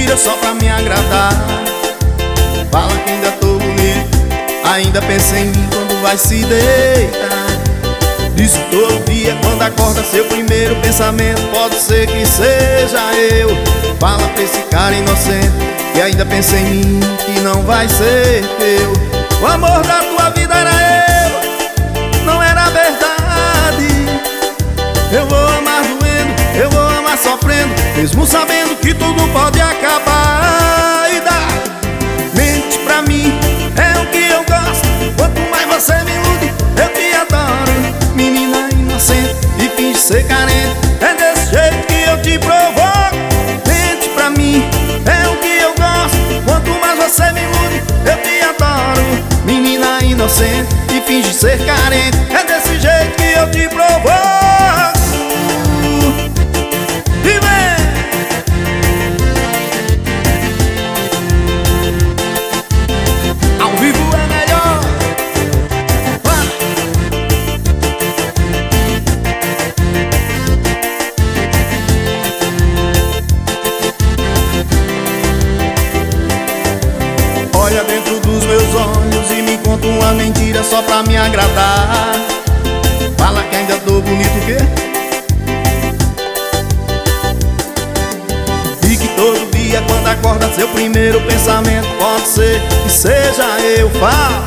mentira só pra me agradar. Fala que ainda tô bonito, ainda pensa em mim quando vai se deitar. Diz todo dia quando acorda seu primeiro pensamento pode ser que seja eu. Fala pra esse cara inocente que ainda pensa em mim, que não vai ser teu. O amor da tua vida era eu, não era verdade. Eu vou amar doendo, eu vou amar sofrendo, mesmo sabendo que tudo pode acabar. E dá, mente pra mim, é o que eu gosto. Quanto mais você me ilude, eu te adoro. Menina inocente e finge ser carente, é desse jeito que eu te provoco. Mente pra mim, é o que eu gosto. Quanto mais você me ilude, eu te adoro. Menina inocente e finge ser carente, é desse jeito que eu te provoco. E vem! Ao vivo é melhor. Olha dentro dos meus olhos e me conta uma mentira só pra me agradar. Fala que ainda tô bonito, o quê? E que todo dia quando acorda seu primeiro pensamento pode ser que seja eu. Fala.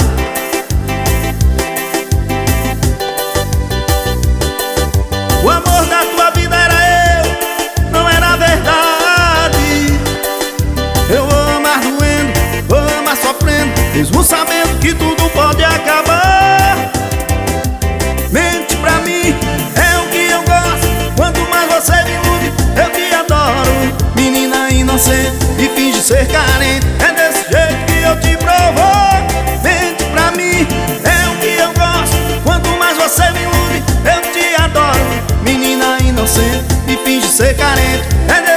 O amor da tua vida era eu, não era verdade. Eu vou amar doendo, vou amar sofrendo, mesmo sabendo que tudo pode acabar. Mente pra mim, é o que eu gosto. Quanto mais você me ilude, eu te adoro. Menina inocente e finge ser carente, é desse jeito que eu te provoco. Mente pra mim, é o que eu gosto. Quanto mais você me ilude, eu te adoro. Menina inocente e finge ser carente, é